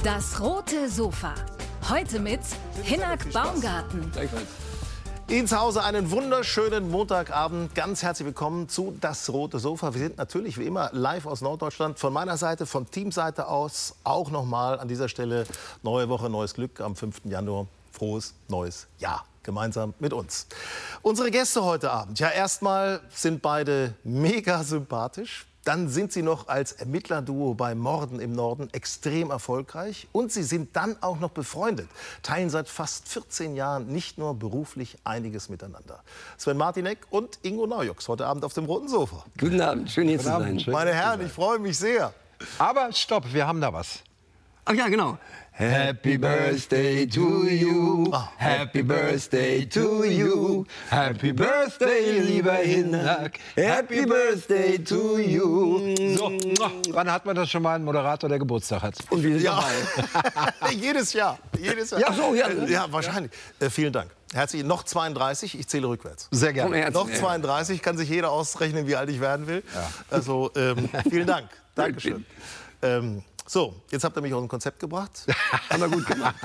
Das rote Sofa. Heute mit Hinnerk Baumgarten. Ihnen zu Hause einen wunderschönen Montagabend. Ganz herzlich willkommen zu Das rote Sofa. Wir sind natürlich wie immer live aus Norddeutschland. Von meiner Seite, von Teamseite aus auch nochmal an dieser Stelle neue Woche, neues Glück am 5. Januar. Frohes neues Jahr. Gemeinsam mit uns. Unsere Gäste heute Abend. Ja, erstmal sind beide mega sympathisch. Dann sind sie noch als Ermittlerduo bei Morden im Norden extrem erfolgreich. Und sie sind dann auch noch befreundet. Teilen seit fast 14 Jahren nicht nur beruflich einiges miteinander. Sven Martinek und Ingo Naujoks heute Abend auf dem roten Sofa. Guten Abend, schön hier zu sein. Meine Herren, ich freue mich sehr. Aber stopp, wir haben da was. Ach ja, genau. Happy Birthday to you, Happy Birthday to you, Happy Birthday, lieber Hinnerk, Happy Birthday to you. So, wann hat man das schon mal, einen Moderator, der Geburtstag hat? Und wir sind dabei. Jedes Jahr. Jedes Jahr. Ja, so, ja. Ja, wahrscheinlich. Vielen Dank. Herzlich. Noch 32, ich zähle rückwärts. Sehr gerne. Noch 32, kann sich jeder ausrechnen, wie alt ich werden will. Ja. Also, vielen Dank. Dankeschön. So, jetzt habt ihr mich aus dem Konzept gebracht. Haben wir gut gemacht.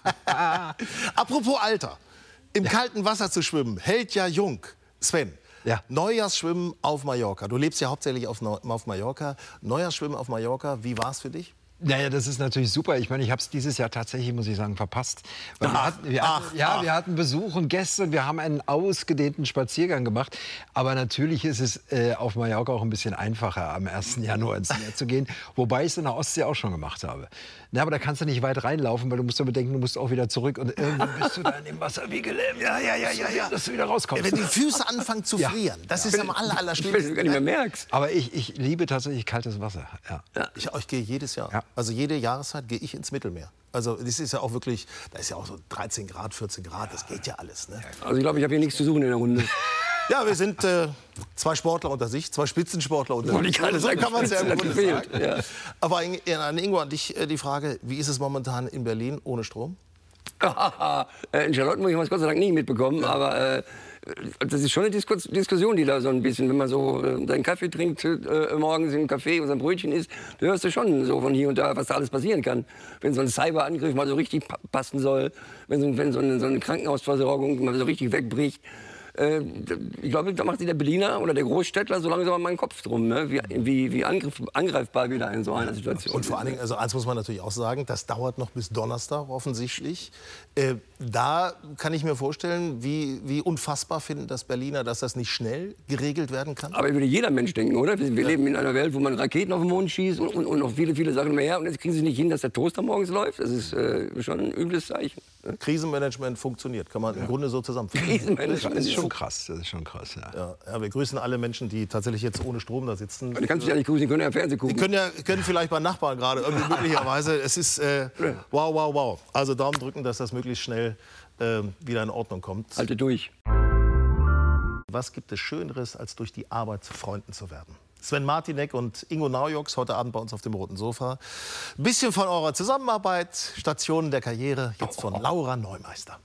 Apropos Alter. Im kalten Wasser zu schwimmen, hält ja jung. Sven, Ja. Neujahrsschwimmen auf Mallorca. Du lebst ja hauptsächlich auf Mallorca. Neujahrsschwimmen auf Mallorca, wie war es für dich? Naja, das ist natürlich super. Ich meine, ich habe es dieses Jahr tatsächlich, muss ich sagen, verpasst. Weil wir hatten Besuch und Gäste und wir haben einen ausgedehnten Spaziergang gemacht. Aber natürlich ist es auf Mallorca auch ein bisschen einfacher, am 1. Januar ins Meer zu gehen. Wobei ich es in der Ostsee auch schon gemacht habe. Na, aber da kannst du nicht weit reinlaufen, weil du musst ja bedenken, du musst auch wieder zurück. Und irgendwann bist du da in dem Wasser wie gelähmt. Ja. Dass du wieder rauskommst. Wenn die Füße anfangen zu frieren, das ist am allerschlimmsten. Wenn du gar nicht mehr merkst. Aber ich liebe tatsächlich kaltes Wasser. Ja. Ich gehe jedes Jahr. Ja. Also jede Jahreszeit gehe ich ins Mittelmeer. Also das ist ja auch wirklich, da ist ja auch so 13 Grad, 14 Grad, das geht ja alles. Ne? Also ich glaube, ich habe hier nichts zu suchen in der Runde. Ja, wir sind zwei Sportler unter sich, zwei Spitzensportler unter sich. So kann man es ja im Grunde sagen. Ja. Aber an Ingo, an dich die Frage, wie ist es momentan in Berlin ohne Strom? In Charlottenburg habe ich es Gott sei Dank nie mitbekommen, aber das ist schon eine Diskussion, die da so ein bisschen, wenn man so seinen Kaffee trinkt, morgens im Café und sein Brötchen isst, da hörst du schon so von hier und da, was da alles passieren kann. Wenn so ein Cyberangriff mal so richtig passen soll, wenn so eine Krankenhausversorgung mal so richtig wegbricht. Ich glaube, da macht sich der Berliner oder der Großstädtler so langsam mal einen Kopf drum, ne? wie angreifbar wir da in so einer Situation Und vor allen Dingen, also eins muss man natürlich auch sagen, das dauert noch bis Donnerstag offensichtlich. Da kann ich mir vorstellen, wie unfassbar finden das Berliner, dass das nicht schnell geregelt werden kann. Aber würde jeder Mensch denken, oder? Wir leben in einer Welt, wo man Raketen auf den Mond schießt und noch viele Sachen mehr. Und jetzt kriegen sie nicht hin, dass der Toaster morgens läuft. Das ist schon ein übles Zeichen. Krisenmanagement funktioniert, kann man im Grunde so zusammenfassen. Krisenmanagement Das ist schon krass, ja. Ja, wir grüßen alle Menschen, die tatsächlich jetzt ohne Strom da sitzen. Die kannst du ja nicht grüßen, die können ja Fernsehen gucken. Die können vielleicht bei Nachbarn gerade irgendwie möglicherweise. Es ist wow. Also Daumen drücken, dass das möglichst schnell wieder in Ordnung kommt. Halte durch. Was gibt es Schöneres, als durch die Arbeit zu Freunden zu werden? Sven Martinek und Ingo Naujoks heute Abend bei uns auf dem roten Sofa. Ein bisschen von eurer Zusammenarbeit, Stationen der Karriere, jetzt von Laura Neumeister.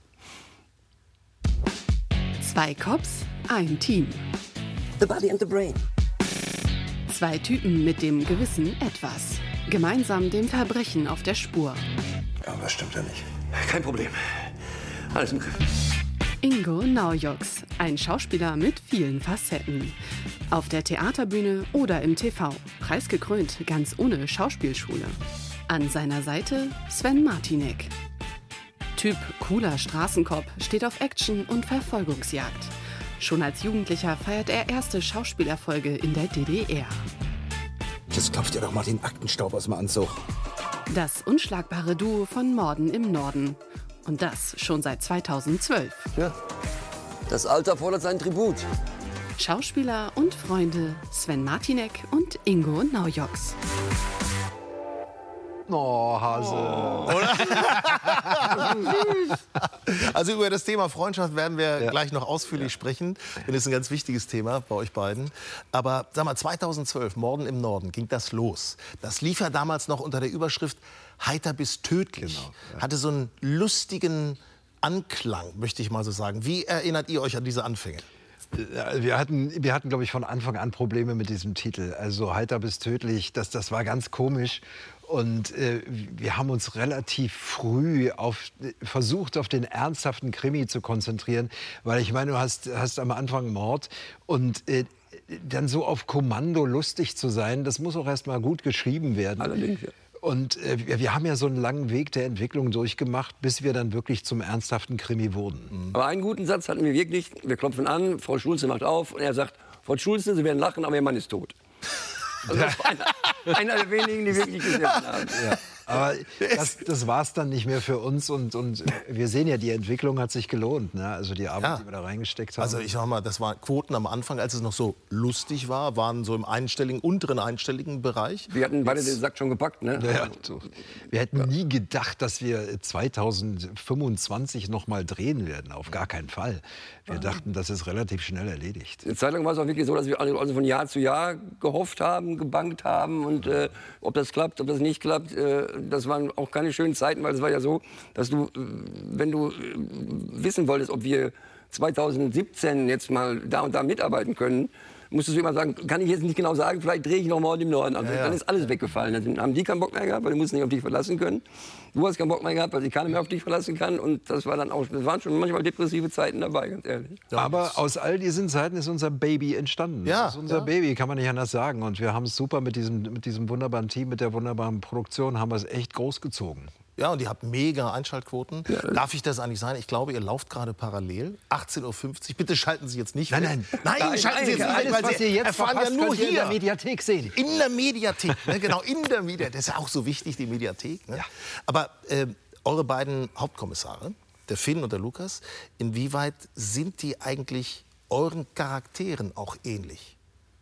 2 Cops, ein Team. The body and the brain. 2 Typen mit dem gewissen Etwas. Gemeinsam dem Verbrechen auf der Spur. Ja, was stimmt ja nicht? Kein Problem. Alles im Griff. Ingo Naujoks, ein Schauspieler mit vielen Facetten. Auf der Theaterbühne oder im TV, preisgekrönt, ganz ohne Schauspielschule. An seiner Seite Sven Martinek. Typ cooler Straßenkopf, steht auf Action und Verfolgungsjagd. Schon als Jugendlicher feiert er erste Schauspielerfolge in der DDR. Jetzt klopft ihr doch mal den Aktenstaub aus dem Anzug. Das unschlagbare Duo von Morden im Norden. Und das schon seit 2012. Ja. Das Alter fordert seinen Tribut. Schauspieler und Freunde Sven Martinek und Ingo Naujoks. Oh, Hase. Also über das Thema Freundschaft werden wir gleich noch ausführlich sprechen. Denn das ist ein ganz wichtiges Thema bei euch beiden. Aber sag mal, 2012, Morden im Norden, ging das los. Das lief ja damals noch unter der Überschrift Heiter bis tödlich. Genau, ja. Hatte so einen lustigen Anklang, möchte ich mal so sagen. Wie erinnert ihr euch an diese Anfänge? Wir hatten, glaube ich, von Anfang an Probleme mit diesem Titel. Also Heiter bis tödlich, das war ganz komisch. Und wir haben uns relativ früh versucht, auf den ernsthaften Krimi zu konzentrieren. Weil ich meine, du hast am Anfang Mord und dann so auf Kommando lustig zu sein, das muss auch erst mal gut geschrieben werden. Allerdings, ja. Und wir haben ja so einen langen Weg der Entwicklung durchgemacht, bis wir dann wirklich zum ernsthaften Krimi wurden. Aber einen guten Satz hatten wir wirklich. Wir klopfen an, Frau Schulze macht auf und er sagt, Frau Schulze, Sie werden lachen, aber Ihr Mann ist tot. Also das war einer der wenigen, die wirklich gesessen haben. Ja. Aber das war es dann nicht mehr für uns und wir sehen ja, die Entwicklung hat sich gelohnt, ne? Also die Arbeit, die wir da reingesteckt haben. Also ich sag mal, das waren Quoten am Anfang, als es noch so lustig war, waren so im unteren einstelligen Bereich. Wir hatten beide den Sack schon gepackt, ne? Ja, so. Wir hätten nie gedacht, dass wir 2025 noch mal drehen werden, auf gar keinen Fall. Wir dachten, das ist relativ schnell erledigt. Eine Zeit lang war es auch wirklich so, dass wir also von Jahr zu Jahr gehofft haben, gebangt haben und ob das klappt, ob das nicht klappt, das waren auch keine schönen Zeiten, weil es war ja so, dass du, wenn du wissen wolltest, ob wir 2017 jetzt mal da und da mitarbeiten können, musstest du immer sagen, kann ich jetzt nicht genau sagen, vielleicht drehe ich noch Mord im Norden. Also dann ist alles weggefallen. Dann haben die keinen Bock mehr gehabt, weil die mussten nicht auf dich verlassen können. Du hast keinen Bock mehr gehabt, weil sich keiner mehr auf dich verlassen kann. Und das waren schon manchmal depressive Zeiten dabei, ganz ehrlich. Ja, aber aus all diesen Zeiten ist unser Baby entstanden. Ja, das ist unser Baby, kann man nicht anders sagen. Und wir haben es super mit diesem wunderbaren Team, mit der wunderbaren Produktion, haben wir es echt großgezogen. Ja, und ihr habt mega Einschaltquoten. Ja. Darf ich das eigentlich sein? Ich glaube, ihr lauft gerade parallel. 18:50 Uhr. Bitte schalten Sie jetzt nicht weg. Nein, schalten Sie jetzt nicht weg, weil Sie erfahren ja nur hier in der Mediathek sehen. In der Mediathek, ne? Genau, in der Mediathek. Das ist ja auch so wichtig, die Mediathek. Ne? Ja. Aber eure beiden Hauptkommissare, der Finn und der Lukas, inwieweit sind die eigentlich euren Charakteren auch ähnlich?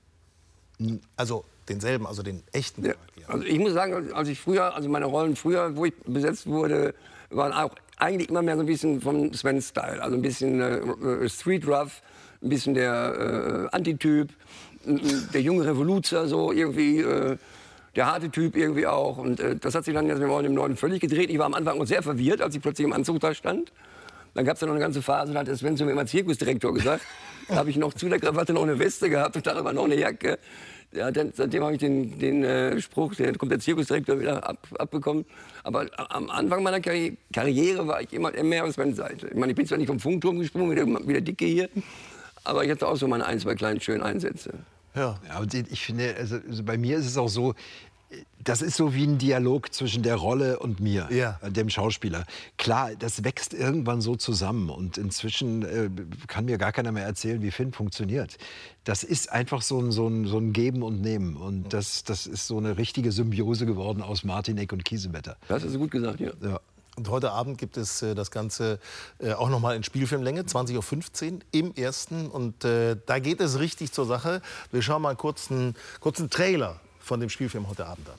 Also denselben, also den echten Charakteren. Also ich muss sagen, also meine Rollen früher, wo ich besetzt wurde, waren auch eigentlich immer mehr so ein bisschen vom Sven-Style. Also ein bisschen Street Rough, ein bisschen der Antityp, der junge Revoluzer, so irgendwie der harte Typ irgendwie auch. Und das hat sich dann jetzt im Norden völlig gedreht. Ich war am Anfang auch sehr verwirrt, als ich plötzlich im Anzug da stand. Dann gab es ja noch eine ganze Phase, da hat der Sven zu mir immer Zirkusdirektor gesagt. Da habe ich noch zu der Krawatte noch eine Weste gehabt und darüber noch eine Jacke. Ja, seitdem habe ich den Spruch, kommt der Zirkusdirektor wieder abbekommen. Aber am Anfang meiner Karriere war ich immer mehr auf Svens Seite. Ich meine, ich bin zwar nicht vom Funkturm gesprungen, wie der Dicke hier, aber ich hatte auch so meine ein, zwei kleinen schönen Einsätze. Ja, und ich finde, also bei mir ist es auch so, das ist so wie ein Dialog zwischen der Rolle und mir, dem Schauspieler. Klar, das wächst irgendwann so zusammen und inzwischen kann mir gar keiner mehr erzählen, wie Finn funktioniert. Das ist einfach so ein Geben und Nehmen und das ist so eine richtige Symbiose geworden aus Martinek und Kiesewetter. Das hast du gut gesagt, ja. Und heute Abend gibt es das Ganze auch noch mal in Spielfilmlänge, 20:15 Uhr im ersten. Und da geht es richtig zur Sache. Wir schauen mal einen kurzen Trailer von dem Spielfilm heute Abend an.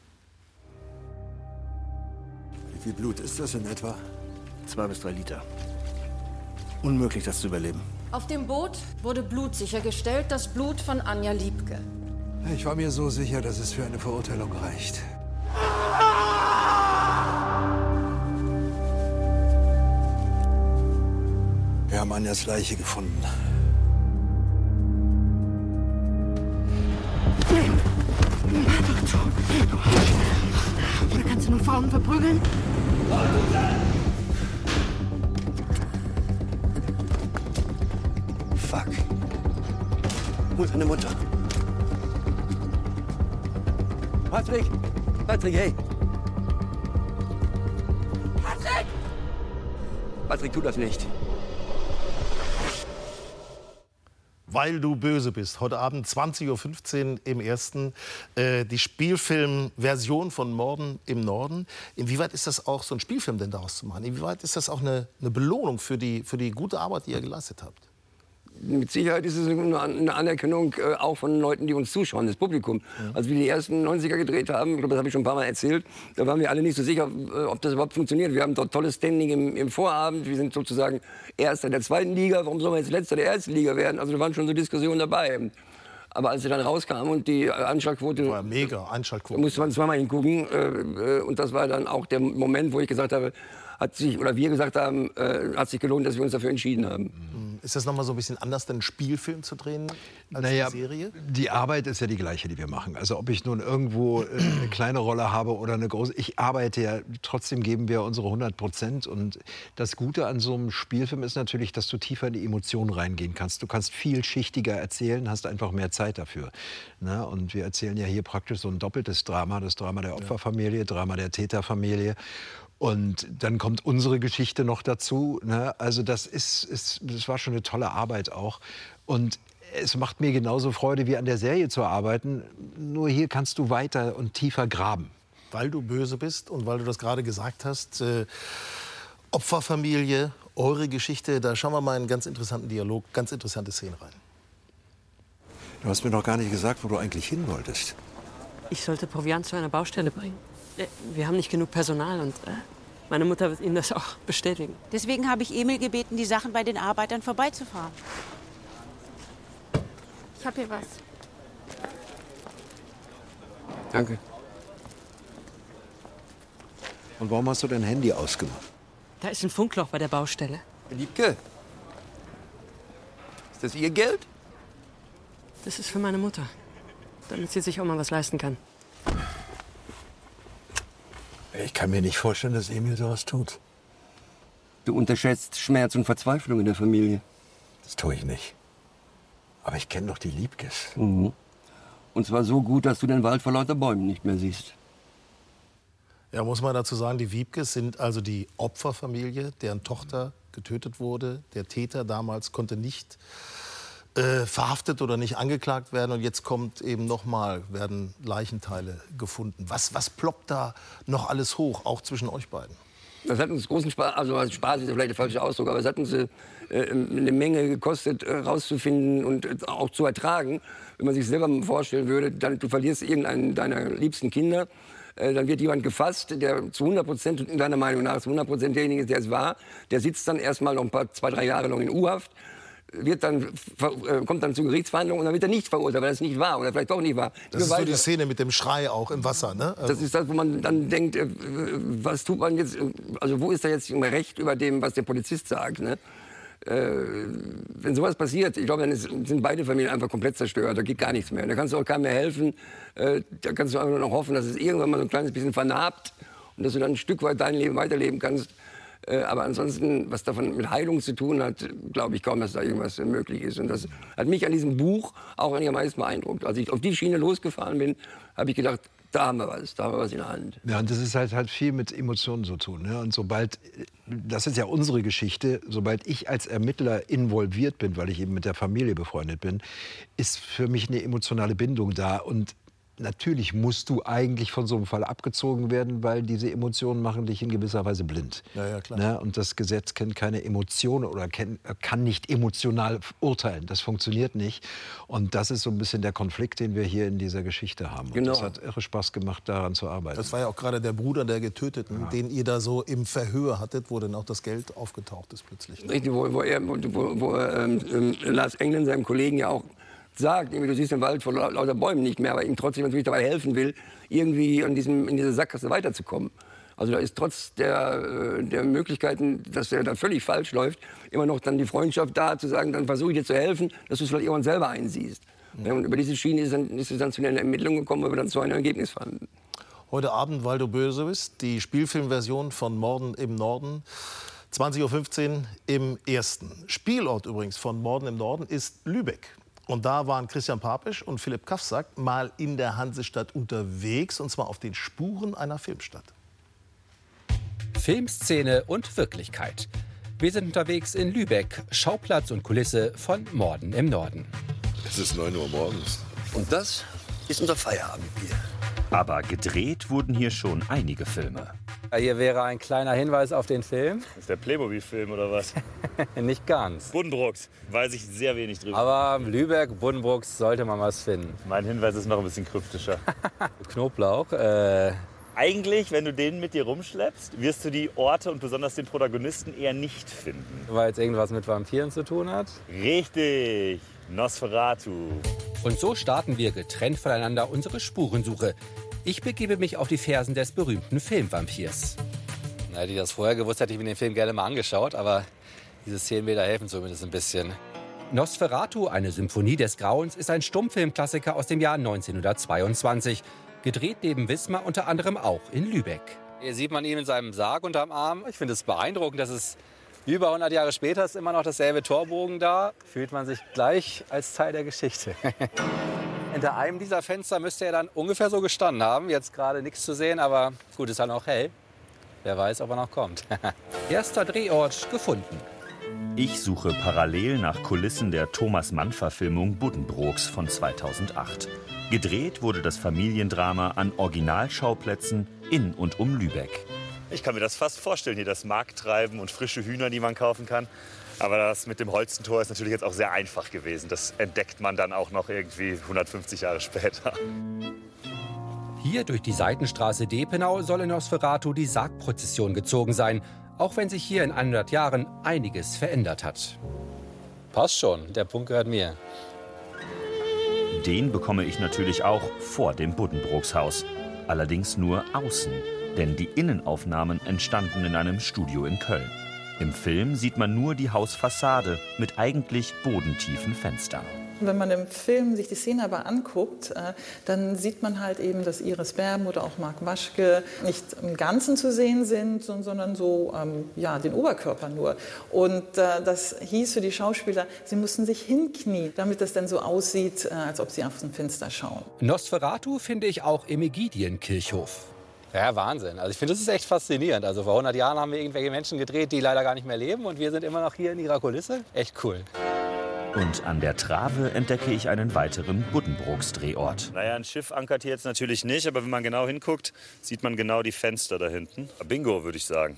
Wie viel Blut ist das in etwa? 2 bis 3 Liter. Unmöglich, das zu überleben. Auf dem Boot wurde Blut sichergestellt, das Blut von Anja Liebke. Ich war mir so sicher, dass es für eine Verurteilung reicht. Wir haben Anjas Leiche gefunden. Oder kannst du nur Frauen verprügeln? Fuck. Wo ist deine Mutter? Patrick, hey. Patrick, tu das nicht. Weil du böse bist. Heute Abend 20:15 Uhr im ersten. Die Spielfilmversion von Morden im Norden. Inwieweit ist das auch so ein Spielfilm denn daraus zu machen? Inwieweit ist das auch eine Belohnung für die gute Arbeit, die ihr geleistet habt? Mit Sicherheit ist es eine Anerkennung auch von Leuten, die uns zuschauen, das Publikum. Als wir die ersten 90er gedreht haben, ich glaube, das habe ich schon ein paar Mal erzählt, da waren wir alle nicht so sicher, ob das überhaupt funktioniert. Wir haben dort tolles Standing im Vorabend, wir sind sozusagen Erster der 2. Liga, warum sollen wir jetzt Letzter der 1. Liga werden? Also da waren schon so Diskussionen dabei. Aber als wir dann rauskamen und die Einschaltquote... War mega, Einschaltquote. Musste man zweimal hingucken und das war dann auch der Moment, wo ich gesagt habe, wir gesagt haben, hat sich gelohnt, dass wir uns dafür entschieden haben. Ist das nochmal so ein bisschen anders, denn einen Spielfilm zu drehen als eine Serie? Die Arbeit ist ja die gleiche, die wir machen. Also ob ich nun irgendwo eine kleine Rolle habe oder eine große, ich arbeite ja, trotzdem geben wir unsere 100%. Und das Gute an so einem Spielfilm ist natürlich, dass du tiefer in die Emotionen reingehen kannst. Du kannst vielschichtiger erzählen, hast einfach mehr Zeit dafür. Na, und wir erzählen ja hier praktisch so ein doppeltes Drama, das Drama der Opferfamilie, Drama der Täterfamilie. Und dann kommt unsere Geschichte noch dazu. Ne? Also das war schon eine tolle Arbeit auch. Und es macht mir genauso Freude, wie an der Serie zu arbeiten. Nur hier kannst du weiter und tiefer graben. Weil du böse bist und weil du das gerade gesagt hast, Opferfamilie, eure Geschichte, da schauen wir mal in einen ganz interessanten Dialog, ganz interessante Szenen rein. Du hast mir noch gar nicht gesagt, wo du eigentlich hin wolltest. Ich sollte Proviant zu einer Baustelle bringen. Wir haben nicht genug Personal und meine Mutter wird Ihnen das auch bestätigen. Deswegen habe ich Emil gebeten, die Sachen bei den Arbeitern vorbeizufahren. Ich habe hier was. Danke. Und warum hast du dein Handy ausgemacht? Da ist ein Funkloch bei der Baustelle. Liebke, ist das Ihr Geld? Das ist für meine Mutter, damit sie sich auch mal was leisten kann. Ich kann mir nicht vorstellen, dass Emil sowas tut. Du unterschätzt Schmerz und Verzweiflung in der Familie. Das tue ich nicht. Aber ich kenne doch die Liebkes. Mhm. Und zwar so gut, dass du den Wald vor lauter Bäumen nicht mehr siehst. Ja, muss man dazu sagen, die Wiebkes sind also die Opferfamilie, deren Tochter getötet wurde. Der Täter damals konnte nicht verhaftet oder nicht angeklagt werden. Und jetzt kommt eben nochmal, werden Leichenteile gefunden. Was ploppt da noch alles hoch, auch zwischen euch beiden? Das hat uns großen Spaß, also Spaß ist vielleicht der falsche Ausdruck, aber es hat uns eine Menge gekostet, rauszufinden und auch zu ertragen. Wenn man sich selber vorstellen würde, du verlierst irgendeinen deiner liebsten Kinder, dann wird jemand gefasst, der zu 100%, in deiner Meinung nach, zu 100% derjenige ist, der es war. Der sitzt dann erstmal noch 2-3 Jahre lang in U-Haft, kommt dann zur Gerichtsverhandlung und dann wird er nicht verurteilt, weil es nicht war oder vielleicht doch nicht war. Das ist so die Szene mit dem Schrei auch im Wasser, ne? Also das ist das, wo man dann denkt, was tut man jetzt, also wo ist da jetzt Recht über dem, was der Polizist sagt, ne? Wenn sowas passiert, ich glaube, dann sind beide Familien einfach komplett zerstört, da geht gar nichts mehr. Da kannst du auch keinem mehr helfen, da kannst du einfach nur noch hoffen, dass es irgendwann mal so ein kleines bisschen vernarbt und dass du dann ein Stück weit dein Leben weiterleben kannst. Aber ansonsten, was davon mit Heilung zu tun hat, glaube ich kaum, dass da irgendwas möglich ist. Und das hat mich an diesem Buch auch einigermaßen beeindruckt. Als ich auf die Schiene losgefahren bin, habe ich gedacht, da haben wir was in der Hand. Ja, und das ist halt viel mit Emotionen zu tun. Ne? Und sobald, das ist ja unsere Geschichte, sobald ich als Ermittler involviert bin, weil ich eben mit der Familie befreundet bin, ist für mich eine emotionale Bindung da. Und natürlich musst du eigentlich von so einem Fall abgezogen werden, weil diese Emotionen machen dich in gewisser Weise blind. Ja, klar. Ne? Und das Gesetz kennt keine Emotionen oder kann nicht emotional urteilen. Das funktioniert nicht. Und das ist so ein bisschen der Konflikt, den wir hier in dieser Geschichte haben. Und das hat irre Spaß gemacht, daran zu arbeiten. Das war ja auch gerade der Bruder der Getöteten, den ihr da so im Verhör hattet, wo dann auch das Geld aufgetaucht ist plötzlich. Richtig, wo Lars Englund, seinem Kollegen, ja auch sagt, du siehst den Wald vor lauter Bäumen nicht mehr, aber ihm trotzdem natürlich dabei helfen will, irgendwie in diese Sackgasse weiterzukommen. Also da ist trotz der Möglichkeiten, dass er da völlig falsch läuft, immer noch dann die Freundschaft da, zu sagen, dann versuche ich dir zu helfen, dass du es vielleicht irgendwann selber einsiehst. Ja, und über diese Schiene ist es dann zu einer Ermittlung gekommen, wo wir dann zu einem Ergebnis fanden. Heute Abend, weil du böse bist, die Spielfilmversion von Morden im Norden. 20:15 Uhr im Ersten. Spielort übrigens von Morden im Norden ist Lübeck. Und da waren Christian Papisch und Philipp Kafsack mal in der Hansestadt unterwegs, und zwar auf den Spuren einer Filmstadt. Filmszene und Wirklichkeit. Wir sind unterwegs in Lübeck, Schauplatz und Kulisse von Morden im Norden. Es ist 9 Uhr morgens. Und das ist unser Feierabendbier. Aber gedreht wurden hier schon einige Filme. Hier wäre ein kleiner Hinweis auf den Film. Das ist der Playmobil-Film oder was? Nicht ganz. Buddenbrooks, weiß ich sehr wenig drüber. Aber Lübeck, Buddenbrooks, sollte man was finden. Mein Hinweis ist noch ein bisschen kryptischer. Knoblauch. Eigentlich, wenn du den mit dir rumschleppst, wirst du die Orte und besonders den Protagonisten eher nicht finden. Weil es irgendwas mit Vampiren zu tun hat? Richtig, Nosferatu. Und so starten wir getrennt voneinander unsere Spurensuche. Ich begebe mich auf die Fersen des berühmten Filmvampirs. Hätte ich das vorher gewusst, hätte ich mir den Film gerne mal angeschaut. Aber diese Szenenbilder helfen zumindest ein bisschen. Nosferatu, eine Symphonie des Grauens, ist ein Stummfilmklassiker aus dem Jahr 1922. Gedreht neben Wismar unter anderem auch in Lübeck. Hier sieht man ihn in seinem Sarg unterm Arm. Ich finde es beeindruckend, dass es über 100 Jahre später ist immer noch dasselbe Torbogen da. Fühlt man sich gleich als Teil der Geschichte. Hinter einem dieser Fenster müsste er dann ungefähr so gestanden haben. Jetzt gerade nichts zu sehen, aber gut, ist halt noch hell. Wer weiß, ob er noch kommt. Erster Drehort gefunden. Ich suche parallel nach Kulissen der Thomas-Mann-Verfilmung Buddenbrooks von 2008. Gedreht wurde das Familiendrama an Originalschauplätzen in und um Lübeck. Ich kann mir das fast vorstellen, hier das Markttreiben und frische Hühner, die man kaufen kann. Aber das mit dem Holstentor ist natürlich jetzt auch sehr einfach gewesen. Das entdeckt man dann auch noch irgendwie 150 Jahre später. Hier durch die Seitenstraße Depenau soll in Nosferatu die Sargprozession gezogen sein, auch wenn sich hier in 100 Jahren einiges verändert hat. Passt schon, der Punkt gehört mir. Den bekomme ich natürlich auch vor dem Buddenbrooks-Haus. Allerdings nur außen, denn die Innenaufnahmen entstanden in einem Studio in Köln. Im Film sieht man nur die Hausfassade mit eigentlich bodentiefen Fenstern. Wenn man im Film sich die Szene aber anguckt, dann sieht man halt eben, dass Iris Berben oder auch Marc Waschke nicht im Ganzen zu sehen sind, sondern so den Oberkörper nur. Und das hieß für die Schauspieler, sie mussten sich hinknien, damit das dann so aussieht, als ob sie auf ein Fenster schauen. Nosferatu finde ich auch im Ägidienkirchhof. Ja, Wahnsinn. Also ich finde, das ist echt faszinierend. Also vor 100 Jahren haben wir irgendwelche Menschen gedreht, die leider gar nicht mehr leben. Und wir sind immer noch hier in ihrer Kulisse. Echt cool. Und an der Trave entdecke ich einen weiteren Buddenbrooks-Drehort. Naja, ein Schiff ankert hier jetzt natürlich nicht, aber wenn man genau hinguckt, sieht man genau die Fenster da hinten. Bingo, würde ich sagen.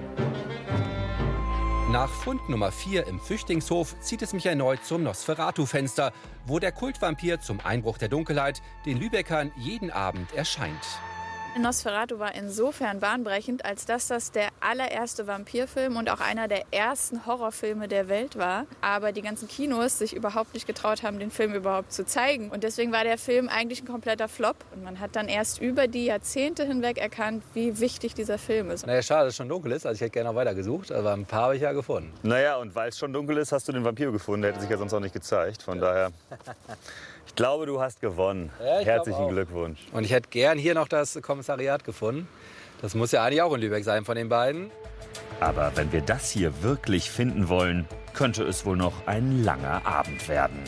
Nach Fund Nummer 4 im Flüchtlingshof zieht es mich erneut zum Nosferatu-Fenster, wo der Kultvampir zum Einbruch der Dunkelheit den Lübeckern jeden Abend erscheint. Nosferatu war insofern bahnbrechend, als dass das der allererste Vampirfilm und auch einer der ersten Horrorfilme der Welt war. Aber die ganzen Kinos sich überhaupt nicht getraut haben, den Film überhaupt zu zeigen. Und deswegen war der Film eigentlich ein kompletter Flop. Und man hat dann erst über die Jahrzehnte hinweg erkannt, wie wichtig dieser Film ist. Naja, schade, dass es schon dunkel ist. Also ich hätte gerne noch weiter gesucht, aber ein paar habe ich ja gefunden. Naja, und weil es schon dunkel ist, hast du den Vampir gefunden. Der hätte sich ja sonst auch nicht gezeigt. Von daher... Ich glaube, du hast gewonnen. Ja, herzlichen Glückwunsch. Und ich hätte gern hier noch das Kommissariat gefunden. Das muss ja eigentlich auch in Lübeck sein von den beiden. Aber wenn wir das hier wirklich finden wollen, könnte es wohl noch ein langer Abend werden.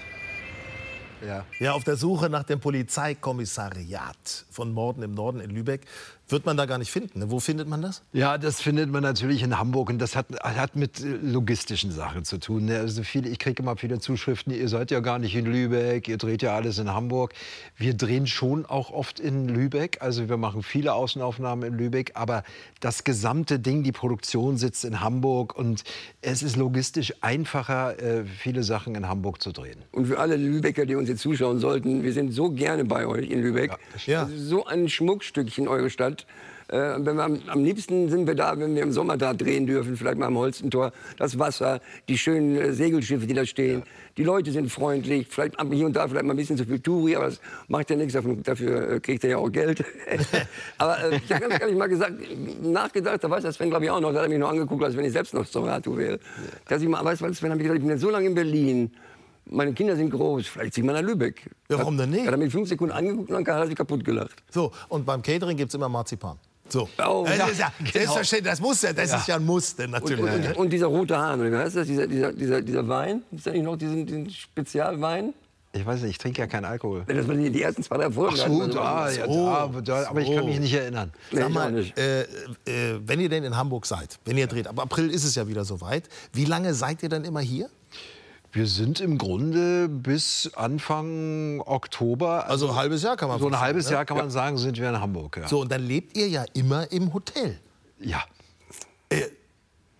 Ja, auf der Suche nach dem Polizeikommissariat von Morden im Norden in Lübeck wird man da gar nicht finden. Wo findet man das? Ja, das findet man natürlich in Hamburg und das hat mit logistischen Sachen zu tun. Also ich kriege immer viele Zuschriften, ihr seid ja gar nicht in Lübeck, ihr dreht ja alles in Hamburg. Wir drehen schon auch oft in Lübeck, also wir machen viele Außenaufnahmen in Lübeck, aber das gesamte Ding, die Produktion sitzt in Hamburg und es ist logistisch einfacher, viele Sachen in Hamburg zu drehen. Und für alle Lübecker, die uns jetzt zuschauen sollten, wir sind so gerne bei euch in Lübeck. Ja. Das ist so ein Schmuckstückchen, eure Stadt. Wenn wir am liebsten sind wir da, wenn wir im Sommer da drehen dürfen, vielleicht mal am Holstentor. Das Wasser, die schönen Segelschiffe, die da stehen. Ja. Die Leute sind freundlich, vielleicht hier und da vielleicht mal ein bisschen zu viel Touri, aber das macht ja nichts, dafür kriegt er ja auch Geld. Aber ich habe ganz ehrlich mal nachgedacht, da weiß das Sven, glaube ich, auch noch, da hat er mich noch angeguckt, als wenn ich selbst noch Nosferatu wäre. Dass ich mal weiß, weil Sven, habe ich gedacht, ich bin ja so lange in Berlin. Meine Kinder sind groß, vielleicht ziehen wir nach Lübeck. Ja, warum denn nicht? Er hat mich 5 Sekunden angeguckt und dann hat er sich kaputt gelacht. So, und beim Catering gibt es immer Marzipan. So. Oh, das ist ja selbstverständlich, das muss ja, das ist ja ein Muss, denn natürlich. Und dieser rote Hahn, wie heißt das, dieser Wein? Ist da nicht noch diesen Spezialwein? Ich weiß nicht, ich trinke ja keinen Alkohol. Das waren die ersten 2, 3 Folgen. Ach so, aber ich kann mich nicht erinnern. Sag mal, wenn ihr denn in Hamburg seid, wenn ihr dreht, ab April ist es ja wieder soweit, wie lange seid ihr dann immer hier? Wir sind im Grunde bis Anfang Oktober. Also ein halbes Jahr kann man sagen. So ein halbes Jahr ne? kann man sagen, sind wir in Hamburg. Ja. So, und dann lebt ihr ja immer im Hotel. Ja.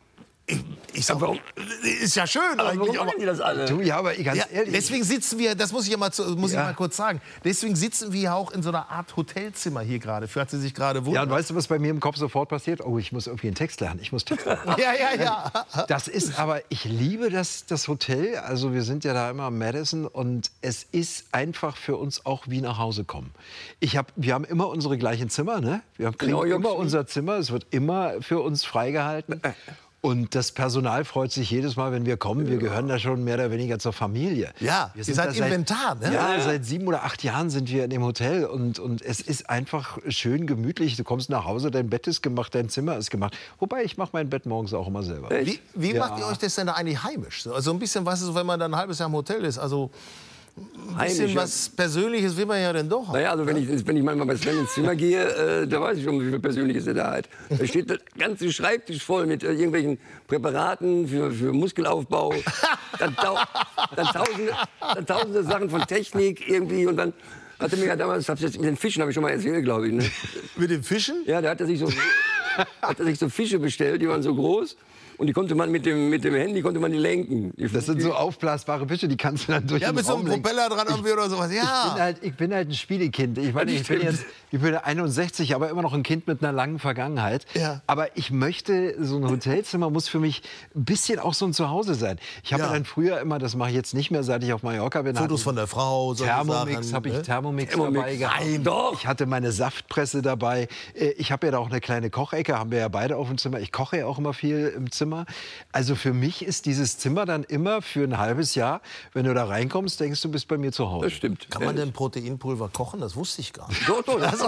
Ich sag, warum? Ist ja schön aber eigentlich. Warum machen die das alle? Du, ja, aber ganz ehrlich. Deswegen sitzen wir, das muss ich mal kurz sagen, deswegen sitzen wir auch in so einer Art Hotelzimmer hier gerade. Für hat sie sich gerade wundert. Ja, und weißt du, was bei mir im Kopf sofort passiert? Oh, ich muss irgendwie einen Text lernen. Ja. Das ist aber, ich liebe das Hotel. Also wir sind ja da immer am Madison und es ist einfach für uns auch wie nach Hause kommen. Wir haben immer unsere gleichen Zimmer, ne? Wir kriegen immer unser Zimmer. Es wird immer für uns freigehalten. Und das Personal freut sich jedes Mal, wenn wir kommen. Wir gehören da schon mehr oder weniger zur Familie. Ja, ihr seid Inventar, ne? Ja, seit 7 oder 8 Jahren sind wir in dem Hotel. Und es ist einfach schön gemütlich. Du kommst nach Hause, dein Bett ist gemacht, dein Zimmer ist gemacht. Wobei, ich mache mein Bett morgens auch immer selber. Wie macht ihr euch das denn da eigentlich heimisch? Also ein bisschen, weißt du, wenn man dann ein halbes Jahr im Hotel ist, also... Ein bisschen was Persönliches will man ja denn doch. Naja, also wenn ich manchmal bei Sven ins Zimmer gehe, da weiß ich schon, wie viel Persönliches er da hat. Da steht der ganze Schreibtisch voll mit irgendwelchen Präparaten für Muskelaufbau. Dann tausende Sachen von Technik irgendwie. Und dann hat er mir ja damals, mit den Fischen habe ich schon mal erzählt, glaube ich. Ne? Mit den Fischen? Ja, da hat er sich so Fische bestellt, die waren so groß. Und die konnte man mit dem Handy die lenken. Das sind so aufblasbare Fische, die kannst du dann durch den mit so einem Raum Propeller dran irgendwie oder sowas. Ja. Ich bin halt ein Spielekind. Ich meine, ich bin 61, aber immer noch ein Kind mit einer langen Vergangenheit. Ja. Aber ich möchte, so ein Hotelzimmer muss für mich ein bisschen auch so ein Zuhause sein. Ich habe dann früher immer, das mache ich jetzt nicht mehr, seit ich auf Mallorca bin. Fotos von der Frau, Thermomix habe ich Thermomix dabei gehabt. Nein, doch. Ich hatte meine Saftpresse dabei. Ich habe ja da auch eine kleine Kochecke, haben wir ja beide auf dem Zimmer. Ich koche ja auch immer viel im Zimmer. Also für mich ist dieses Zimmer dann immer für ein halbes Jahr, wenn du da reinkommst, denkst du, bist bei mir zu Hause. Das stimmt. Kann man denn Proteinpulver kochen? Das wusste ich gar nicht. Doch.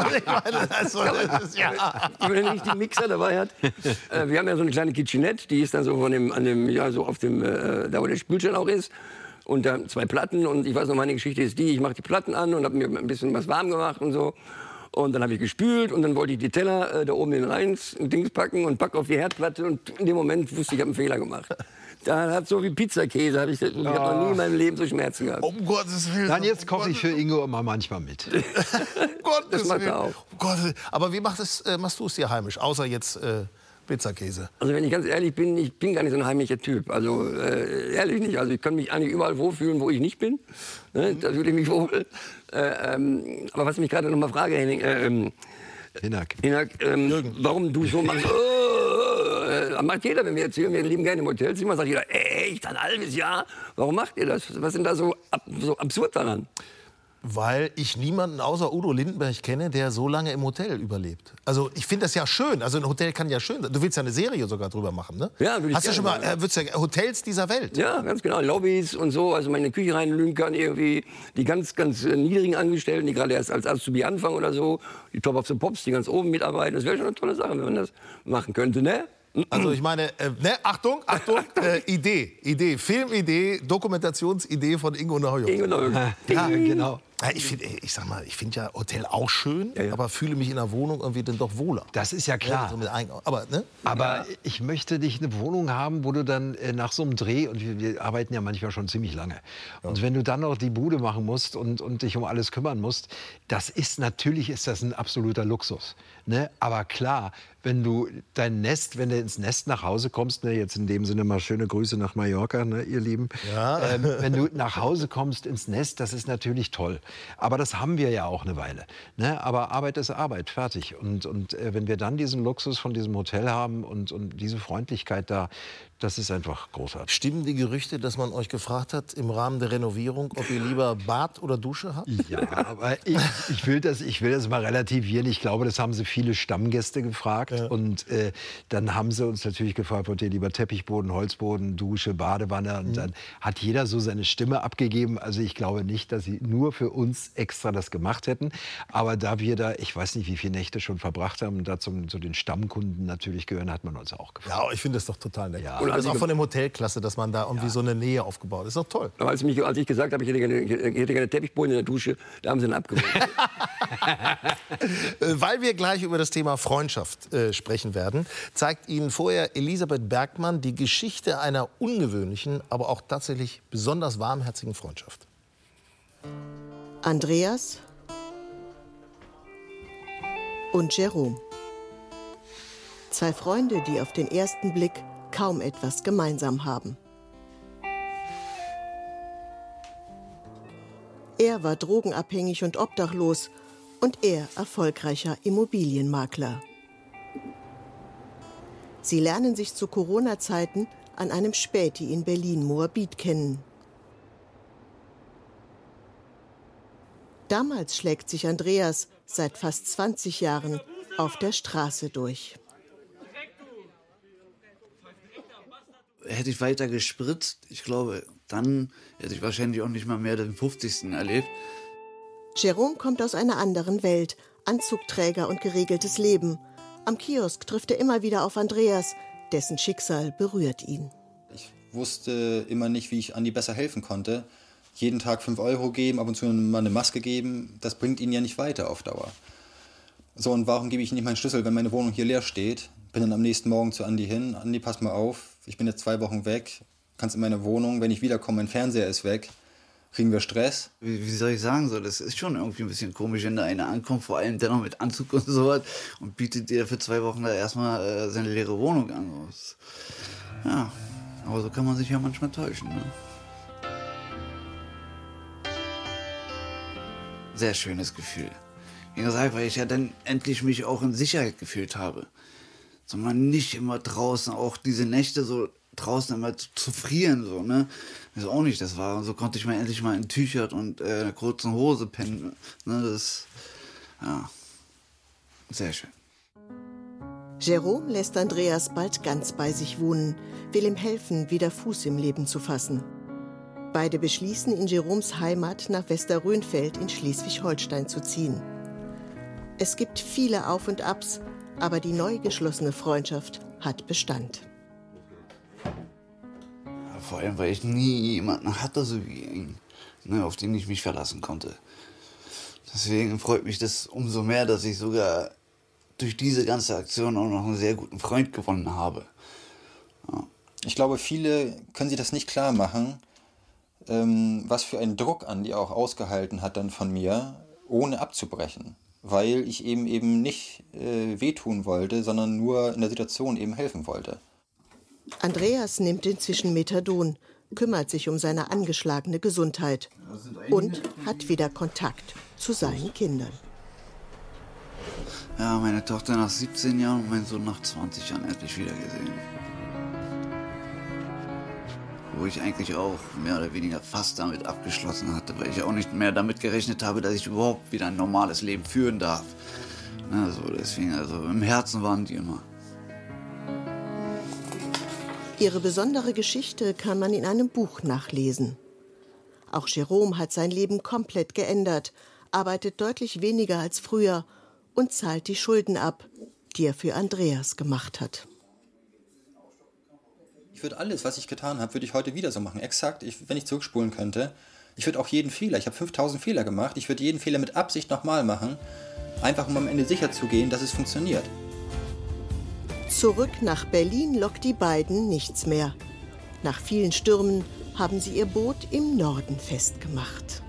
Ja. Wenn er nicht den Mixer dabei hat. Wir haben ja so eine kleine Kitchenette, die ist dann so auf dem, da wo der Spülschein auch ist. Und da 2 Platten und ich weiß noch, meine Geschichte ist die, ich mache die Platten an und habe mir ein bisschen was warm gemacht und so. Und dann habe ich gespült und dann wollte ich die Teller da oben in den Dings packen und pack auf die Herdplatte und in dem Moment wusste ich habe einen Fehler gemacht. Da hat so wie Pizzakäse, ich habe noch nie in meinem Leben so Schmerzen gehabt. Um Gottes Willen. Dann jetzt koche ich für Ingo immer manchmal mit. Das macht er auch. Aber wie machst du es dir heimisch, außer jetzt Pizzakäse? Also wenn ich ganz ehrlich bin, ich bin gar nicht so ein heimlicher Typ. Also ehrlich nicht. Also ich kann mich eigentlich überall wohlfühlen, wo ich nicht bin. Ne? Da fühle ich mich wohl. Aber was ich mich gerade noch mal frage, Henning, Hinak, warum du so machst, macht jeder, wenn wir erzählen, wir leben gerne im Hotelzimmer, sagt jeder, echt, ein halbes Jahr? Warum macht ihr das? Was ist denn da so absurd daran? Weil ich niemanden außer Udo Lindenberg kenne, der so lange im Hotel überlebt. Also ich finde das ja schön. Also ein Hotel kann ja schön sein. Du willst ja eine Serie sogar drüber machen, ne? Ja, würde ich Hast du schon mal Hotels dieser Welt? Ja, ganz genau. Lobbys und so. Also meine Küche reinlünkern irgendwie. Die ganz niedrigen Angestellten, die gerade erst als Azubi anfangen oder so. Die Top of the Pops, die ganz oben mitarbeiten. Das wäre schon eine tolle Sache, wenn man das machen könnte, ne? Also ich meine, Achtung, Idee, Filmidee, Dokumentationsidee von Ingo Neujoks. Ja, genau. Ich finde ja Hotel auch schön, aber fühle mich in der Wohnung irgendwie dann doch wohler. Das ist ja klar. Aber ich möchte nicht eine Wohnung haben, wo du dann nach so einem Dreh, und wir arbeiten ja manchmal schon ziemlich lange, und wenn du dann noch die Bude machen musst und dich um alles kümmern musst, natürlich ist das ein absoluter Luxus. Ne? Aber klar, wenn du ins Nest nach Hause kommst, ne, jetzt in dem Sinne mal schöne Grüße nach Mallorca, ne, ihr Lieben. Ja. Wenn du nach Hause kommst ins Nest, das ist natürlich toll. Aber das haben wir ja auch eine Weile. Ne? Aber Arbeit ist Arbeit, fertig. Und wenn wir dann diesen Luxus von diesem Hotel haben und diese Freundlichkeit da, das ist einfach großartig. Stimmen die Gerüchte, dass man euch gefragt hat im Rahmen der Renovierung, ob ihr lieber Bad oder Dusche habt? Ja, aber ich will das mal relativieren. Ich glaube, das haben sie viele Stammgäste gefragt. Ja. Und dann haben sie uns natürlich gefragt, wollt ihr lieber Teppichboden, Holzboden, Dusche, Badewanne? Und dann hat jeder so seine Stimme abgegeben. Also ich glaube nicht, dass sie nur für uns extra das gemacht hätten. Aber da wir da, ich weiß nicht, wie viele Nächte schon verbracht haben, da zu den Stammkunden natürlich gehören, hat man uns auch gefragt. Ja, ich finde das doch total nett. Ja. Und das ist auch von dem Hotelklasse, dass man da irgendwie so eine Nähe aufgebaut ist. Ist doch toll. Aber als ich gesagt habe, ich hätte gerne Teppichboden in der Dusche, da haben sie ihn abgeholt. Weil wir gleich über das Thema Freundschaft sprechen werden, zeigt Ihnen vorher Elisabeth Bergmann die Geschichte einer ungewöhnlichen, aber auch tatsächlich besonders warmherzigen Freundschaft. Andreas und Jerome. 2 Freunde, die auf den ersten Blick kaum etwas gemeinsam haben. Er war drogenabhängig und obdachlos und er erfolgreicher Immobilienmakler. Sie lernen sich zu Corona-Zeiten an einem Späti in Berlin-Moabit kennen. Damals schlägt sich Andreas seit fast 20 Jahren auf der Straße durch. Hätte ich weiter gespritzt, ich glaube, dann hätte ich wahrscheinlich auch nicht mal mehr den 50. erlebt. Jerome kommt aus einer anderen Welt, Anzugträger und geregeltes Leben. Am Kiosk trifft er immer wieder auf Andreas, dessen Schicksal berührt ihn. Ich wusste immer nicht, wie ich Andi besser helfen konnte. Jeden Tag 5 Euro geben, ab und zu mal eine Maske geben, das bringt ihn ja nicht weiter auf Dauer. So, und warum gebe ich ihm nicht meinen Schlüssel, wenn meine Wohnung hier leer steht? Bin dann am nächsten Morgen zu Andi hin. Andi, pass mal auf, ich bin jetzt 2 Wochen weg, kannst in meine Wohnung, wenn ich wiederkomme, mein Fernseher ist weg. Kriegen wir Stress? Wie soll ich sagen, so, das ist schon irgendwie ein bisschen komisch, wenn da einer ankommt, vor allem dennoch mit Anzug und so was, und bietet dir für 2 Wochen da erstmal seine leere Wohnung an. Ja, aber so kann man sich ja manchmal täuschen. Ne? Sehr schönes Gefühl. Wie gesagt, weil ich ja dann endlich mich auch in Sicherheit gefühlt habe. So man nicht immer draußen, auch diese Nächte so draußen immer zu frieren, so, ne? Das ist auch nicht das war. So konnte ich mal endlich mal in T-Shirt und einer kurzen Hose pennen. Ne? Das, ja, sehr schön. Jerome lässt Andreas bald ganz bei sich wohnen, will ihm helfen, wieder Fuß im Leben zu fassen. Beide beschließen, in Jeroms Heimat nach Westerrönfeld in Schleswig-Holstein zu ziehen. Es gibt viele Auf und Abs, aber die neu geschlossene Freundschaft hat Bestand. Vor allem, weil ich nie jemanden hatte, so wie ihn, ne, auf den ich mich verlassen konnte. Deswegen freut mich das umso mehr, dass ich sogar durch diese ganze Aktion auch noch einen sehr guten Freund gewonnen habe. Ja. Ich glaube, viele können sich das nicht klar machen, was für einen Druck Andi auch ausgehalten hat dann von mir, ohne abzubrechen. Weil ich eben nicht wehtun wollte, sondern nur in der Situation eben helfen wollte. Andreas nimmt inzwischen Methadon, kümmert sich um seine angeschlagene Gesundheit und hat wieder Kontakt zu seinen Kindern. Ja, meine Tochter nach 17 Jahren und mein Sohn nach 20 Jahren endlich wieder gesehen. Wo ich eigentlich auch mehr oder weniger fast damit abgeschlossen hatte, weil ich auch nicht mehr damit gerechnet habe, dass ich überhaupt wieder ein normales Leben führen darf. Also deswegen, also im Herzen waren die immer. Ihre besondere Geschichte kann man in einem Buch nachlesen. Auch Jerome hat sein Leben komplett geändert, arbeitet deutlich weniger als früher und zahlt die Schulden ab, die er für Andreas gemacht hat. Ich würde alles, was ich getan habe, würde ich heute wieder so machen. Exakt, wenn ich zurückspulen könnte. Ich würde auch jeden Fehler, ich habe 5000 Fehler gemacht, ich würde jeden Fehler mit Absicht nochmal machen, einfach um am Ende sicher zu gehen, dass es funktioniert. Zurück nach Berlin lockt die beiden nichts mehr. Nach vielen Stürmen haben sie ihr Boot im Norden festgemacht.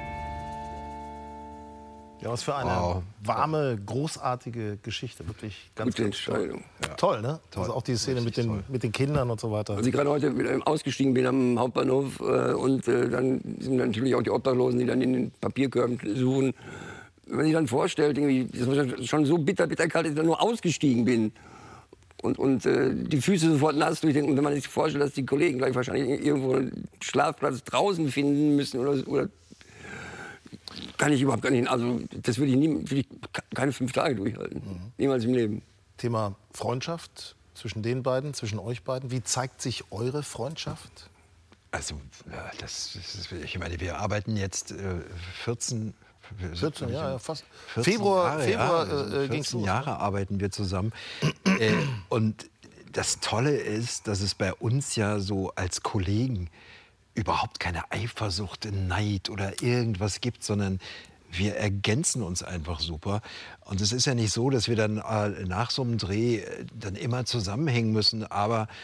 Ja, was für eine warme, großartige Geschichte. Wirklich ganz, gute Entscheidung. Ja. Toll, ne? Toll. Also auch diese Szene mit den Kindern und so weiter. Als ich gerade heute wieder ausgestiegen bin am Hauptbahnhof und dann sind natürlich auch die Obdachlosen, die dann in den Papierkörben suchen. Wenn ich dann vorstellt, irgendwie, das war schon so bitter kalt, dass ich dann nur ausgestiegen bin. Und die Füße sofort nass durchdenken. Und wenn man sich vorstellt, dass die Kollegen gleich wahrscheinlich irgendwo einen Schlafplatz draußen finden müssen oder kann ich überhaupt gar nicht. Also das würde ich keine 5 Tage durchhalten. Niemals im Leben. Thema Freundschaft zwischen den beiden, zwischen euch beiden. Wie zeigt sich eure Freundschaft? Also, ja, ich meine, wir arbeiten jetzt 14 ja, fast. 14 Februar ging es los. 14 Jahre arbeiten wir zusammen. Und das Tolle ist, dass es bei uns ja so als Kollegen überhaupt keine Eifersucht, Neid oder irgendwas gibt, sondern wir ergänzen uns einfach super. Und es ist ja nicht so, dass wir dann nach so einem Dreh dann immer zusammenhängen müssen, aber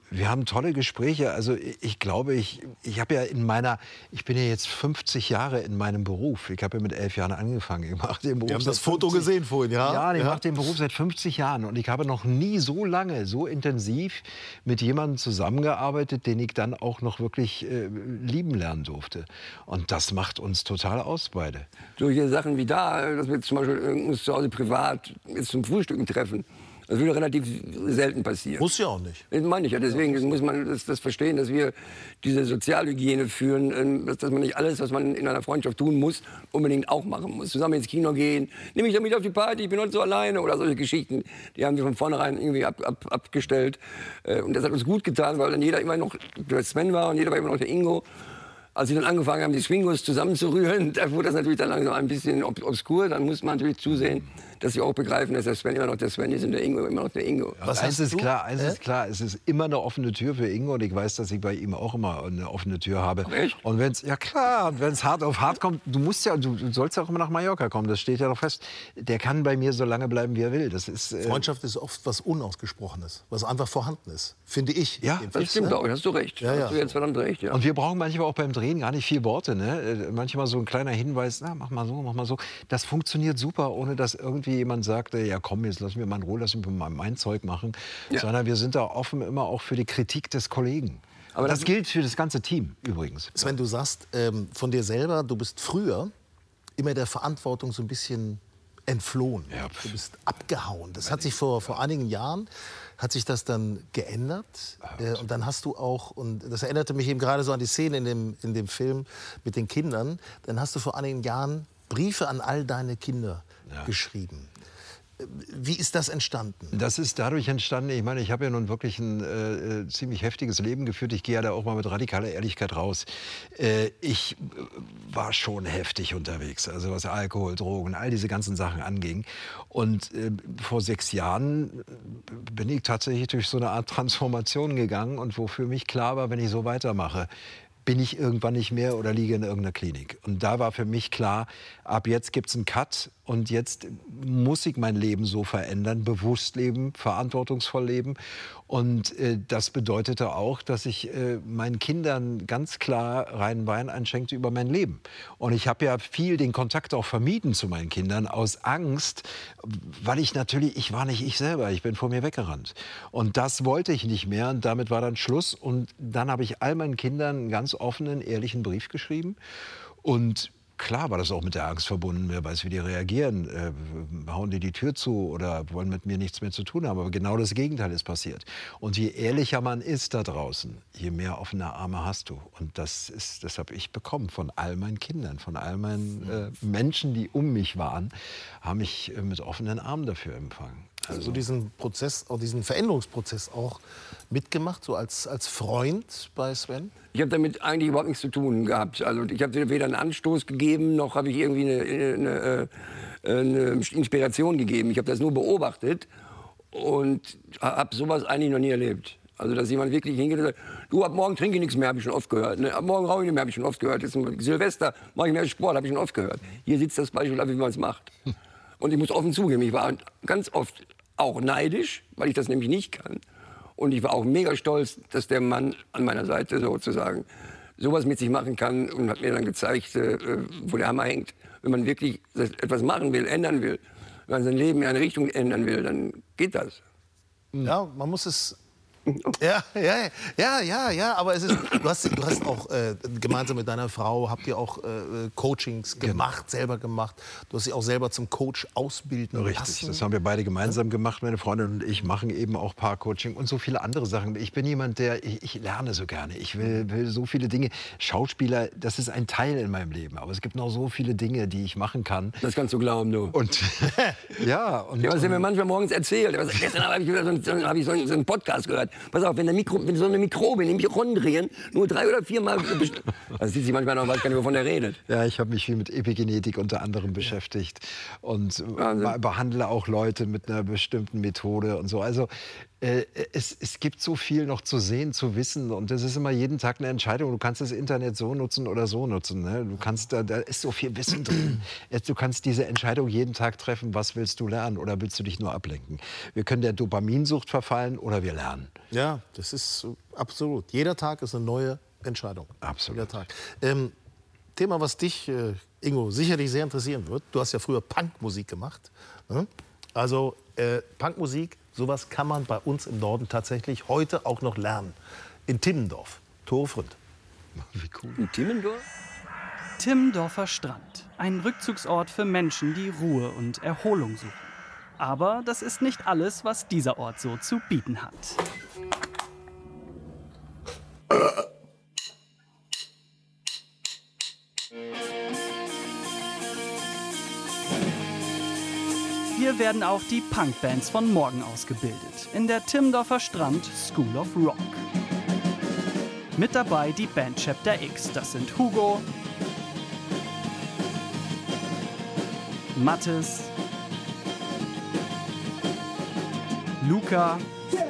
Wir haben tolle Gespräche. Also ich glaube, ich habe ja ich bin ja jetzt 50 Jahre in meinem Beruf. Ich habe ja mit 11 Jahren angefangen. Ich mache den Beruf. Wir haben das Foto gesehen vorhin, ja? Ja, ich mache den Beruf seit 50 Jahren. Und ich habe noch nie so lange, so intensiv mit jemandem zusammengearbeitet, den ich dann auch noch wirklich lieben lernen durfte. Und das macht uns total aus, beide. Solche Sachen wie da, dass wir zum Beispiel uns zu Hause privat jetzt zum Frühstücken treffen. Das würde relativ selten passieren. Muss ja auch nicht. Das meine ich ja. Deswegen muss man das verstehen, dass wir diese Sozialhygiene führen, dass man nicht alles, was man in einer Freundschaft tun muss, unbedingt auch machen muss. Zusammen ins Kino gehen, nehme ich damit auf die Party, ich bin heute so alleine oder solche Geschichten. Die haben wir von vornherein irgendwie abgestellt. Und das hat uns gut getan, weil dann jeder immer noch der Sven war und jeder war immer noch der Ingo. Als sie dann angefangen haben, die Swingos zusammenzurühren, da wurde das natürlich dann langsam ein bisschen obskur. Dann muss man natürlich zusehen, dass sie auch begreifen, dass der Sven immer noch der Sven ist und der Ingo immer noch der Ingo. Eins ist klar, es ist immer eine offene Tür für Ingo und ich weiß, dass ich bei ihm auch immer eine offene Tür habe. Echt? Und wenn es hart auf hart kommt, du sollst ja auch immer nach Mallorca kommen, das steht ja doch fest. Der kann bei mir so lange bleiben, wie er will. Das ist, Freundschaft ist oft was Unausgesprochenes, was einfach vorhanden ist, finde ich. Ja, das stimmt auch, hast du recht. Hast du jetzt verdammt recht, ja. Und wir brauchen manchmal auch beim Drehen gar nicht viel Worte. Ne? Manchmal so ein kleiner Hinweis, na, mach mal so, mach mal so. Das funktioniert super, ohne dass irgendwie jemand sagt, ja komm, jetzt lass mir mal in Ruhe, lass mich mal mein Zeug machen. Ja. Sondern wir sind da offen immer auch für die Kritik des Kollegen. Aber das gilt für das ganze Team übrigens. Sven, du sagst von dir selber, du bist früher immer der Verantwortung so ein bisschen entflohen. Ja. Du bist abgehauen. Das hat sich vor einigen Jahren, hat sich das dann geändert. Und dann hast du auch, und das erinnerte mich eben gerade so an die Szene in dem Film mit den Kindern, dann hast du vor einigen Jahren Briefe an all deine Kinder geschrieben. Wie ist das entstanden? Das ist dadurch entstanden, ich meine, ich habe ja nun wirklich ein ziemlich heftiges Leben geführt. Ich gehe ja da auch mal mit radikaler Ehrlichkeit raus. Ich war schon heftig unterwegs, also was Alkohol, Drogen, all diese ganzen Sachen anging. Und vor 6 Jahren bin ich tatsächlich durch so eine Art Transformation gegangen und wo für mich klar war, wenn ich so weitermache, bin ich irgendwann nicht mehr oder liege in irgendeiner Klinik. Und da war für mich klar, ab jetzt gibt es einen Cut und jetzt muss ich mein Leben so verändern, bewusst leben, verantwortungsvoll leben. Und das bedeutete auch, dass ich meinen Kindern ganz klar reinen Wein einschenkte über mein Leben. Und ich habe ja viel den Kontakt auch vermieden zu meinen Kindern aus Angst, weil ich war nicht ich selber, ich bin vor mir weggerannt. Und das wollte ich nicht mehr und damit war dann Schluss. Und dann habe ich all meinen Kindern einen ganz offenen, ehrlichen Brief geschrieben. Und klar war das auch mit der Angst verbunden. Wer weiß, wie die reagieren. Hauen die Tür zu oder wollen mit mir nichts mehr zu tun haben. Aber genau das Gegenteil ist passiert. Und je ehrlicher man ist da draußen, je mehr offene Arme hast du. Und das habe ich bekommen von all meinen Kindern, von all meinen Menschen, die um mich waren, haben mich mit offenen Armen dafür empfangen. Also diesen Prozess, auch diesen Veränderungsprozess auch mitgemacht, so als Freund bei Sven? Ich habe damit eigentlich überhaupt nichts zu tun gehabt. Also ich habe dir weder einen Anstoß gegeben, noch habe ich irgendwie eine Inspiration gegeben. Ich habe das nur beobachtet und habe sowas eigentlich noch nie erlebt. Also dass jemand wirklich hingeht und sagt, du, ab morgen trinke ich nichts mehr, habe ich schon oft gehört. Ne? Ab morgen rauche ich nicht mehr, habe ich schon oft gehört. Jetzt Silvester mache ich mehr Sport, habe ich schon oft gehört. Hier sitzt das Beispiel, wie man es macht. Und ich muss offen zugeben, ich war ganz oft auch neidisch, weil ich das nämlich nicht kann. Und ich war auch mega stolz, dass der Mann an meiner Seite sozusagen sowas mit sich machen kann und hat mir dann gezeigt, wo der Hammer hängt. Wenn man wirklich etwas machen will, ändern will, wenn man sein Leben in eine Richtung ändern will, dann geht das. Ja, man muss es... Ja, aber es ist, du hast auch gemeinsam mit deiner Frau, habt ihr auch Coachings gemacht, selber gemacht. Du hast sie auch selber zum Coach ausbilden lassen. Richtig, das haben wir beide gemeinsam gemacht. Meine Freundin und ich machen eben auch Paar-Coaching und so viele andere Sachen. Ich bin jemand, ich lerne so gerne. Ich will so viele Dinge. Schauspieler, das ist ein Teil in meinem Leben. Aber es gibt noch so viele Dinge, die ich machen kann. Das kannst du glauben, du. Und ja. Und was er mir manchmal morgens erzählt. Gestern habe ich so einen Podcast gehört. Pass auf, wenn so eine Mikrobe in den Mitochondrien nur 3 oder 4 Mal... Das sieht sich manchmal noch, weiß gar nicht, wovon er redet. Ja, ich habe mich viel mit Epigenetik unter anderem beschäftigt und behandle auch Leute mit einer bestimmten Methode und so. Also es gibt so viel noch zu sehen, zu wissen und das ist immer jeden Tag eine Entscheidung. Du kannst das Internet so nutzen oder so nutzen. Ne? Du kannst, da ist so viel Wissen drin. Du kannst diese Entscheidung jeden Tag treffen, was willst du lernen oder willst du dich nur ablenken. Wir können der Dopaminsucht verfallen oder wir lernen. Ja, das ist absolut. Jeder Tag ist eine neue Entscheidung. Absolut. Jeder Tag. Thema, was dich, Ingo, sicherlich sehr interessieren wird. Du hast ja früher Punkmusik gemacht. Ne? Also Punkmusik, sowas kann man bei uns im Norden tatsächlich heute auch noch lernen. In Timmendorf. Tore Fründ. Wie cool. In Timmendorf? Timmendorfer Strand. Ein Rückzugsort für Menschen, die Ruhe und Erholung suchen. Aber das ist nicht alles, was dieser Ort so zu bieten hat. Hier werden auch die Punkbands von morgen ausgebildet. In der Timmendorfer Strand School of Rock. Mit dabei die Band Chapter X. Das sind Hugo, Mathis, Luca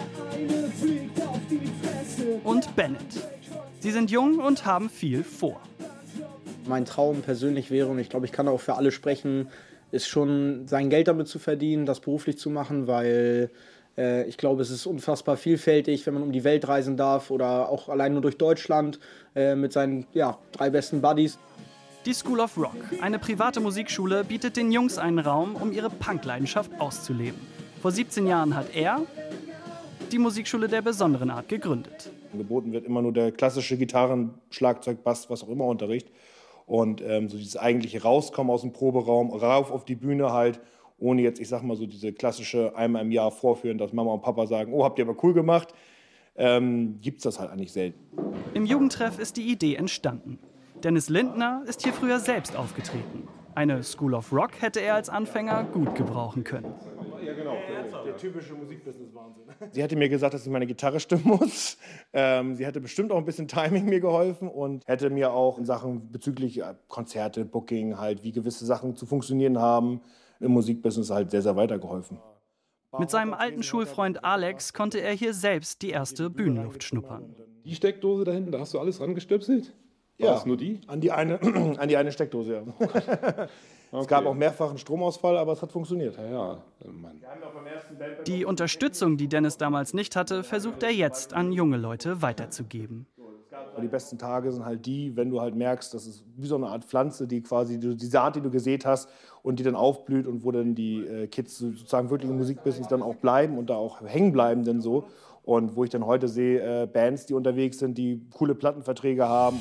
und Bennett. Sie sind jung und haben viel vor. Mein Traum persönlich wäre, und ich glaube, ich kann auch für alle sprechen, ist schon sein Geld damit zu verdienen, das beruflich zu machen, weil ich glaube, es ist unfassbar vielfältig, wenn man um die Welt reisen darf oder auch allein nur durch Deutschland mit seinen 3 besten Buddies. Die School of Rock, eine private Musikschule, bietet den Jungs einen Raum, um ihre Punkleidenschaft auszuleben. Vor 17 Jahren hat er die Musikschule der besonderen Art gegründet. Geboten wird immer nur der klassische Gitarren-, Schlagzeug-, Bass-, was auch immer Unterricht. Und so dieses eigentliche Rauskommen aus dem Proberaum, rauf auf die Bühne halt, ohne jetzt, ich sag mal so, diese klassische einmal im Jahr vorführen, dass Mama und Papa sagen, oh, habt ihr aber cool gemacht, gibt's das halt eigentlich selten. Im Jugendtreff ist die Idee entstanden. Dennis Lindner ist hier früher selbst aufgetreten. Eine School of Rock hätte er als Anfänger gut gebrauchen können. Ja, genau, der typische Musikbusiness-Wahnsinn. Sie hätte mir gesagt, dass ich meine Gitarre stimmen muss. Sie hätte bestimmt auch ein bisschen Timing mir geholfen und hätte mir auch in Sachen bezüglich Konzerte, Booking, halt, wie gewisse Sachen zu funktionieren haben, im Musikbusiness halt sehr, sehr weitergeholfen. Mit seinem alten Schulfreund Alex konnte er hier selbst die erste Bühnenluft schnuppern. Die Steckdose da hinten, da hast du alles rangestöpselt? War das nur die? An die eine Steckdose, ja. Okay. Es gab auch mehrfach einen Stromausfall, aber es hat funktioniert. Ja, Mann. Die Unterstützung, die Dennis damals nicht hatte, versucht er jetzt an junge Leute weiterzugeben. Die besten Tage sind halt die, wenn du halt merkst, das ist wie so eine Art Pflanze, die quasi die Saat, die du gesät hast und die dann aufblüht und wo dann die Kids sozusagen wirklich im Musikbusiness dann auch bleiben und da auch hängen bleiben denn so. Und wo ich dann heute sehe, Bands, die unterwegs sind, die coole Plattenverträge haben.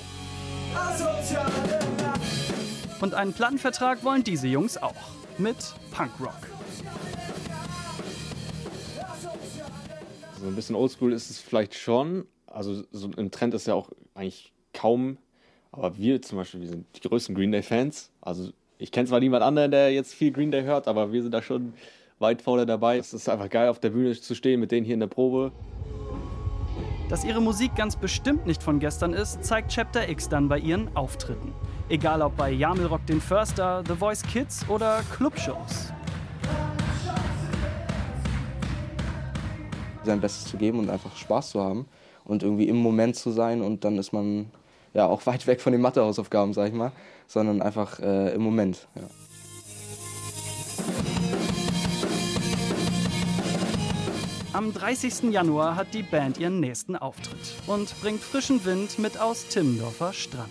Und einen Plattenvertrag wollen diese Jungs auch. Mit Punkrock. So ein bisschen oldschool ist es vielleicht schon. Also so ein Trend ist ja auch eigentlich kaum. Aber wir zum Beispiel, wir sind die größten Green Day-Fans. Also ich kenne zwar niemand anderen, der jetzt viel Green Day hört, aber wir sind da schon weit vorne dabei. Es ist einfach geil, auf der Bühne zu stehen mit denen hier in der Probe. Dass ihre Musik ganz bestimmt nicht von gestern ist, zeigt Chapter X dann bei ihren Auftritten. Egal ob bei Jamel Rock den Förster, The Voice Kids oder Clubshows. Sein Bestes zu geben und einfach Spaß zu haben und irgendwie im Moment zu sein, und dann ist man ja auch weit weg von den Mathehausaufgaben, sag ich mal, sondern einfach im Moment. Ja. Am 30. Januar hat die Band ihren nächsten Auftritt und bringt frischen Wind mit aus Timmendorfer Strand.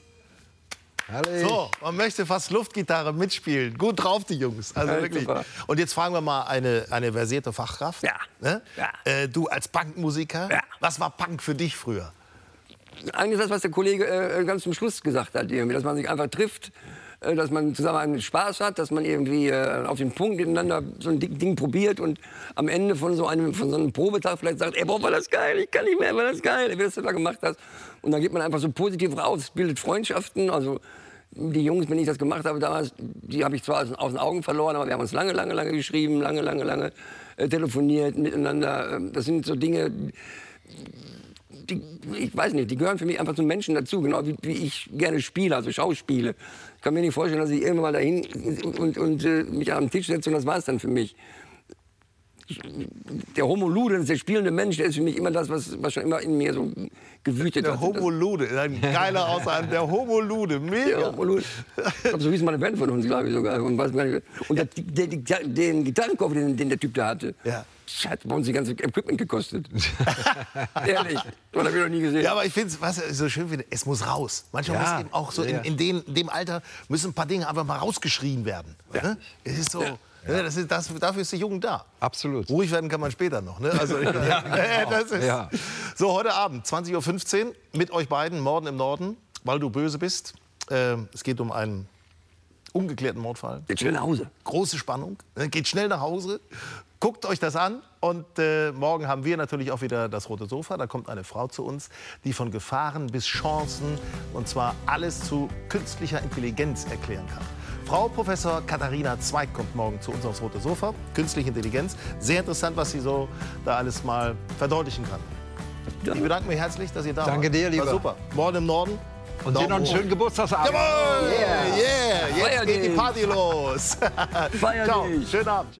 So, man möchte fast Luftgitarre mitspielen. Gut drauf, die Jungs. Also wirklich. Super. Und jetzt fragen wir mal eine versierte Fachkraft. Ja. Ne? Ja. Du als Punkmusiker, ja. Was war Punk für dich früher? Eigentlich das, was der Kollege ganz zum Schluss gesagt hat, irgendwie, dass man sich einfach trifft, dass man zusammen einen Spaß hat, dass man irgendwie auf den Punkt miteinander so ein Ding probiert und am Ende von so einem Probetag vielleicht sagt, ey, boah, war das geil, ich kann nicht mehr, war das geil, wie du das gemacht hast. Und dann geht man einfach so positiv raus, bildet Freundschaften. Also die Jungs, wenn ich das gemacht habe damals, die habe ich zwar aus den Augen verloren, aber wir haben uns lange geschrieben, lange telefoniert miteinander. Das sind so Dinge, ich weiß nicht, die gehören für mich einfach zum Menschen dazu, genau wie ich gerne spiele, also Schauspiele. Ich kann mir nicht vorstellen, dass ich irgendwann mal dahin und mich an den Tisch setze und das war es dann für mich. Der Homo Ludens, der spielende Mensch, der ist für mich immer das, was schon immer in mir so gewütet hat. Der Homo Lude, ein geiler Aussagen, der Homo Lude, mega. Der Homo Lude. Ich glaube, so hieß mal eine Band von uns, glaube ich sogar. Und den Gitarrenkopf, den der Typ da hatte. Ja. hat bei uns die ganze Equipment gekostet. Ehrlich, das habe ich noch nie gesehen. Ja, aber ich finde es, was ich so schön finde, es muss raus. Manchmal muss eben auch so in dem Alter müssen ein paar Dinge einfach mal rausgeschrien werden. Ne? Es ist so. Ja. Dafür ist die Jugend da. Absolut. Ruhig werden kann man später noch. Ne? Also, das ist so, heute Abend, 20:15 Uhr, mit euch beiden, Morden im Norden, weil du böse bist. Es geht um einen ungeklärten Mordfall. Geht schnell nach Hause. Große Spannung. Geht schnell nach Hause. Guckt euch das an. Und morgen haben wir natürlich auch wieder das rote Sofa. Da kommt eine Frau zu uns, die von Gefahren bis Chancen, und zwar alles zu künstlicher Intelligenz erklären kann. Frau Professor Katharina Zweig kommt morgen zu uns aufs rote Sofa. Künstliche Intelligenz. Sehr interessant, was sie so da alles mal verdeutlichen kann. Ich bedanke mich herzlich, dass ihr da wart. Danke dir, lieber. War super. Morden im Norden. Und dir noch einen schönen Geburtstagsabend. Jawohl! Yeah! Jetzt geht die Party los. Feier Ciao. dich. Schönen Abend.